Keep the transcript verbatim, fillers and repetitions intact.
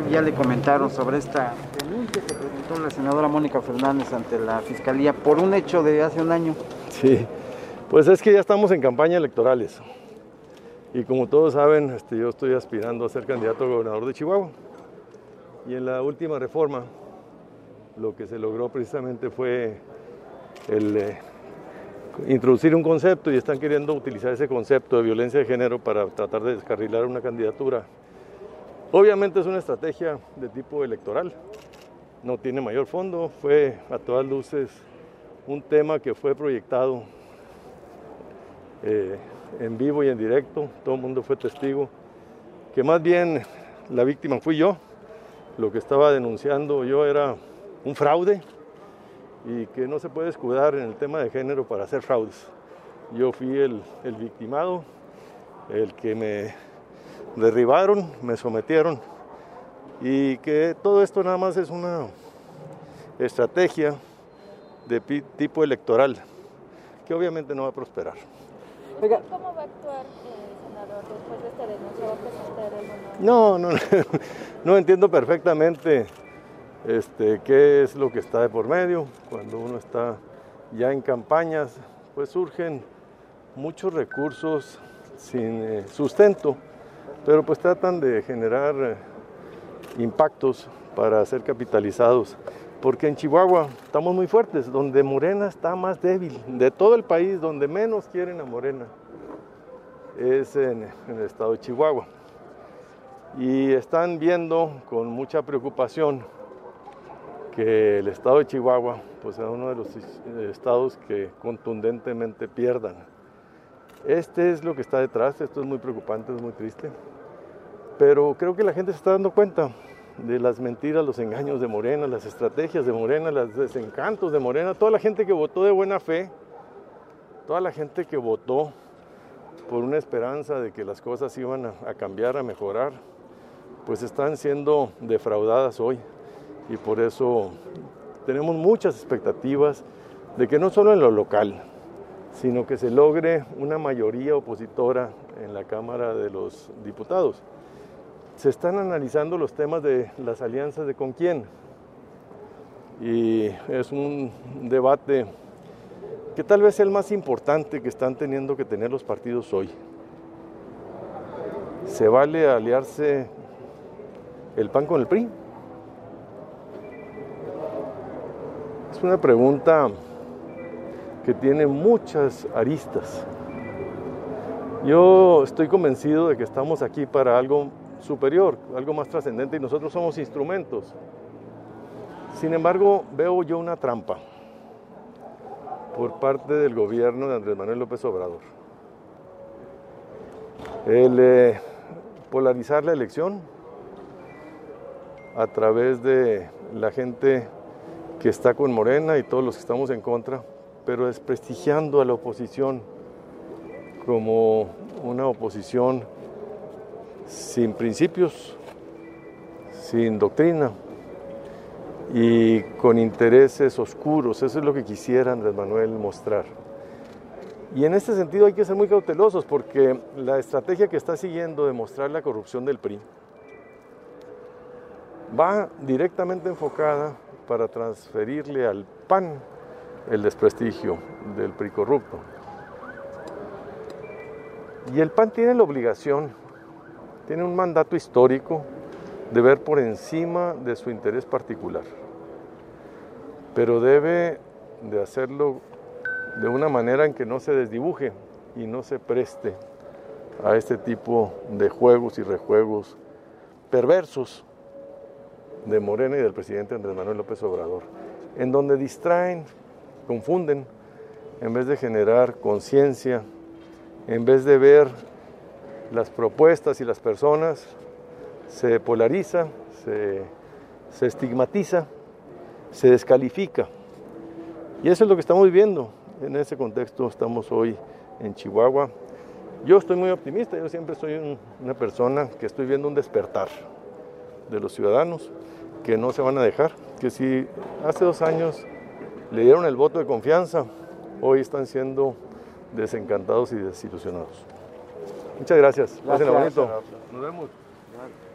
ya le comentaron sobre esta denuncia que presentó la senadora Mónica Fernández ante la Fiscalía por un hecho de hace un año. Sí, pues es que ya estamos en campaña electorales y como todos saben, este, yo estoy aspirando a ser candidato a gobernador de Chihuahua y en la última reforma lo que se logró precisamente fue el eh, introducir un concepto y están queriendo utilizar ese concepto de violencia de género para tratar de descarrilar una candidatura. Obviamente es una estrategia de tipo electoral, no tiene mayor fondo, fue a todas luces un tema que fue proyectado eh, en vivo y en directo, todo el mundo fue testigo, que más bien la víctima fui yo, lo que estaba denunciando yo era un fraude y que no se puede escudar en el tema de género para hacer fraudes. Yo fui el, el victimado, el que me derribaron, me sometieron y que todo esto nada más es una estrategia de tipo electoral que obviamente no va a prosperar. Oiga, ¿cómo va a actuar, eh, senador, después de esta denuncia? ¿Va a presentar el No, no, no entiendo perfectamente este, qué es lo que está de por medio. Cuando uno está ya en campañas, pues surgen muchos recursos sin eh, sustento, pero pues tratan de generar eh, impactos para ser capitalizados, porque en Chihuahua estamos muy fuertes, donde Morena está más débil, de todo el país, donde menos quieren a Morena, es en, en el estado de Chihuahua. Y están viendo con mucha preocupación que el estado de Chihuahua pues, sea uno de los estados que contundentemente pierdan. Este es lo que está detrás, esto es muy preocupante, es muy triste, pero creo que la gente se está dando cuenta de las mentiras, los engaños de Morena, las estrategias de Morena, los desencantos de Morena, toda la gente que votó de buena fe, toda la gente que votó por una esperanza de que las cosas iban a, a cambiar, a mejorar, pues están siendo defraudadas hoy y por eso tenemos muchas expectativas de que no solo en lo local, sino que se logre una mayoría opositora en la Cámara de los Diputados. Se están analizando los temas de las alianzas de con quién y es un debate que tal vez sea el más importante que están teniendo que tener los partidos hoy. ¿Se vale aliarse el P A N con el P R I? Es una pregunta que tiene muchas aristas. Yo estoy convencido de que estamos aquí para algo superior, algo más trascendente y nosotros somos instrumentos. Sin embargo, veo yo una trampa por parte del gobierno de Andrés Manuel López Obrador. El eh, polarizar la elección a través de la gente que está con Morena y todos los que estamos en contra, pero desprestigiando a la oposición como una oposición sin principios, sin doctrina y con intereses oscuros. Eso es lo que quisiera Andrés Manuel mostrar. Y en este sentido hay que ser muy cautelosos porque la estrategia que está siguiendo de mostrar la corrupción del P R I va directamente enfocada para transferirle al P A N el desprestigio del P R I corrupto. Y el P A N tiene la obligación, tiene un mandato histórico de ver por encima de su interés particular, pero debe de hacerlo de una manera en que no se desdibuje y no se preste a este tipo de juegos y rejuegos perversos de Morena y del presidente Andrés Manuel López Obrador, en donde distraen, confunden, en vez de generar conciencia, en vez de ver las propuestas y las personas, se polariza, se, se estigmatiza, se descalifica. Y eso es lo que estamos viviendo. En ese contexto estamos hoy en Chihuahua. Yo estoy muy optimista, yo siempre soy un, una persona que estoy viendo un despertar de los ciudadanos que no se van a dejar, que si hace dos años le dieron el voto de confianza, hoy están siendo desencantados y desilusionados. Muchas gracias. Pásenla bonito. Nos vemos.